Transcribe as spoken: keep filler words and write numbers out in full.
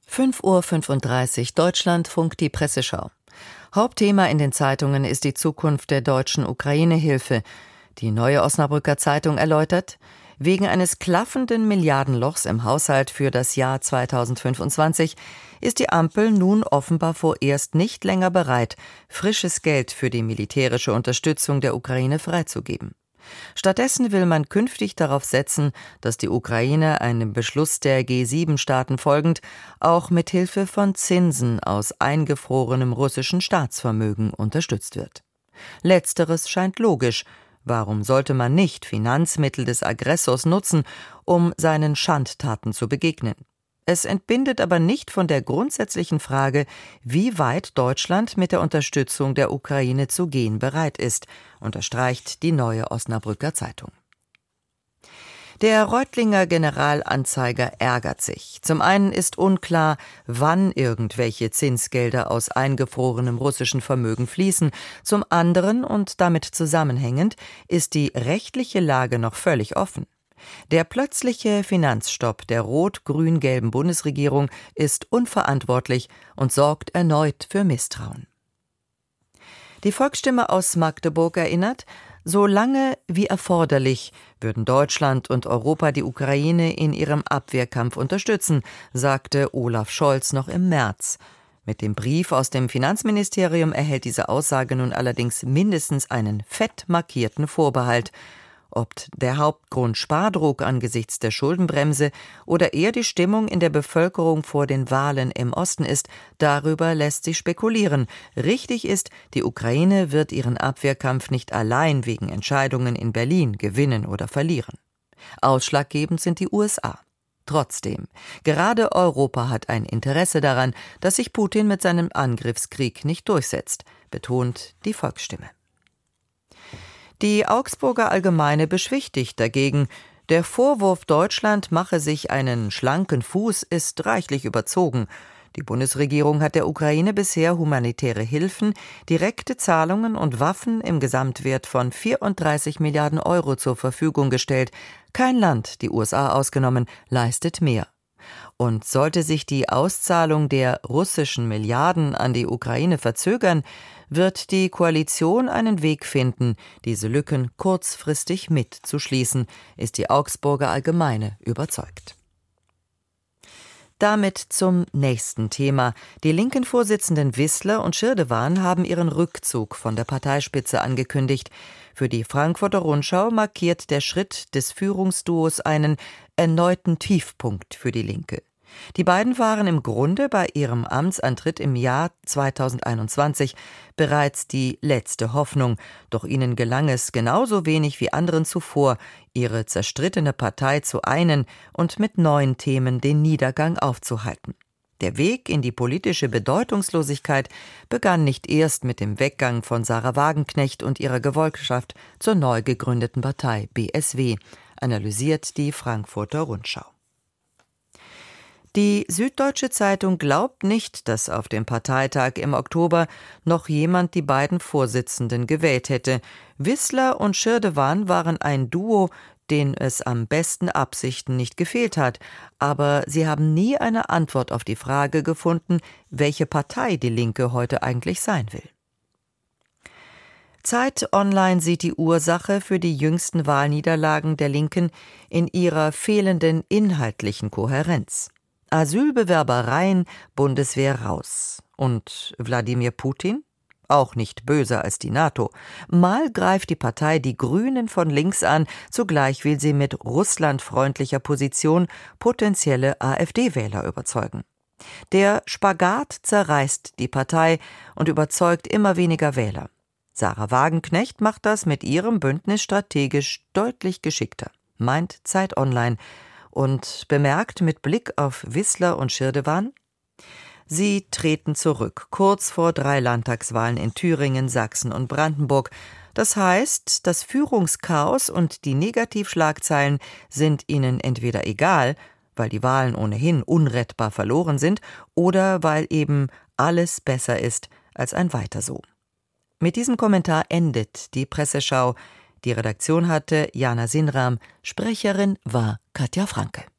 fünf Uhr fünfunddreißig Deutschlandfunk, die Presseschau. Hauptthema in den Zeitungen ist die Zukunft der deutschen Ukraine-Hilfe. Die Neue Osnabrücker Zeitung erläutert: Wegen eines klaffenden Milliardenlochs im Haushalt für das Jahr zweitausendfünfundzwanzig ist die Ampel nun offenbar vorerst nicht länger bereit, frisches Geld für die militärische Unterstützung der Ukraine freizugeben. Stattdessen will man künftig darauf setzen, dass die Ukraine einem Beschluss der G sieben Staaten folgend auch mit Hilfe von Zinsen aus eingefrorenem russischen Staatsvermögen unterstützt wird. Letzteres scheint logisch. Warum sollte man nicht Finanzmittel des Aggressors nutzen, um seinen Schandtaten zu begegnen? Es entbindet aber nicht von der grundsätzlichen Frage, wie weit Deutschland mit der Unterstützung der Ukraine zu gehen bereit ist, unterstreicht die Neue Osnabrücker Zeitung. Der Reutlinger Generalanzeiger ärgert sich. Zum einen ist unklar, wann irgendwelche Zinsgelder aus eingefrorenem russischen Vermögen fließen. Zum anderen und damit zusammenhängend ist die rechtliche Lage noch völlig offen. Der plötzliche Finanzstopp der rot-grün-gelben Bundesregierung ist unverantwortlich und sorgt erneut für Misstrauen. Die Volksstimme aus Magdeburg erinnert: Solange wie erforderlich würden Deutschland und Europa die Ukraine in ihrem Abwehrkampf unterstützen, sagte Olaf Scholz noch im März. Mit dem Brief aus dem Finanzministerium erhält diese Aussage nun allerdings mindestens einen fett markierten Vorbehalt. Ob der Hauptgrund Spardruck angesichts der Schuldenbremse oder eher die Stimmung in der Bevölkerung vor den Wahlen im Osten ist, darüber lässt sich spekulieren. Richtig ist, die Ukraine wird ihren Abwehrkampf nicht allein wegen Entscheidungen in Berlin gewinnen oder verlieren. Ausschlaggebend sind die U S A. Trotzdem, gerade Europa hat ein Interesse daran, dass sich Putin mit seinem Angriffskrieg nicht durchsetzt, betont die Volksstimme. Die Augsburger Allgemeine beschwichtigt dagegen: Der Vorwurf, Deutschland mache sich einen schlanken Fuß, ist reichlich überzogen. Die Bundesregierung hat der Ukraine bisher humanitäre Hilfen, direkte Zahlungen und Waffen im Gesamtwert von vierunddreißig Milliarden Euro zur Verfügung gestellt. Kein Land, die U S A ausgenommen, leistet mehr. Und sollte sich die Auszahlung der russischen Milliarden an die Ukraine verzögern, wird die Koalition einen Weg finden, diese Lücken kurzfristig mitzuschließen, ist die Augsburger Allgemeine überzeugt. Damit zum nächsten Thema. Die linken Vorsitzenden Wissler und Schirdewan haben ihren Rückzug von der Parteispitze angekündigt. Für die Frankfurter Rundschau markiert der Schritt des Führungsduos einen erneuten Tiefpunkt für die Linke. Die beiden waren im Grunde bei ihrem Amtsantritt im Jahr zweitausendeinundzwanzig bereits die letzte Hoffnung, doch ihnen gelang es genauso wenig wie anderen zuvor, ihre zerstrittene Partei zu einen und mit neuen Themen den Niedergang aufzuhalten. Der Weg in die politische Bedeutungslosigkeit begann nicht erst mit dem Weggang von Sarah Wagenknecht und ihrer Gefolgschaft zur neu gegründeten Partei B S W, analysiert die Frankfurter Rundschau. Die Süddeutsche Zeitung glaubt nicht, dass auf dem Parteitag im Oktober noch jemand die beiden Vorsitzenden gewählt hätte. Wissler und Schirdewan waren ein Duo, denen es am besten Absichten nicht gefehlt hat. Aber sie haben nie eine Antwort auf die Frage gefunden, welche Partei die Linke heute eigentlich sein will. Zeit Online sieht die Ursache für die jüngsten Wahlniederlagen der Linken in ihrer fehlenden inhaltlichen Kohärenz. Asylbewerbereien, Bundeswehr raus. Und Wladimir Putin? Auch nicht böser als die NATO. Mal greift die Partei die Grünen von links an, zugleich will sie mit russlandfreundlicher Position potenzielle AfD-Wähler überzeugen. Der Spagat zerreißt die Partei und überzeugt immer weniger Wähler. Sarah Wagenknecht macht das mit ihrem Bündnis strategisch deutlich geschickter, meint Zeit Online, und bemerkt mit Blick auf Wissler und Schirdewan: Sie treten zurück, kurz vor drei Landtagswahlen in Thüringen, Sachsen und Brandenburg. Das heißt, das Führungschaos und die Negativschlagzeilen sind ihnen entweder egal, weil die Wahlen ohnehin unrettbar verloren sind, oder weil eben alles besser ist als ein Weiter so. Mit diesem Kommentar endet die Presseschau. Die Redaktion hatte Jana Sinram, Sprecherin war Katja Franke.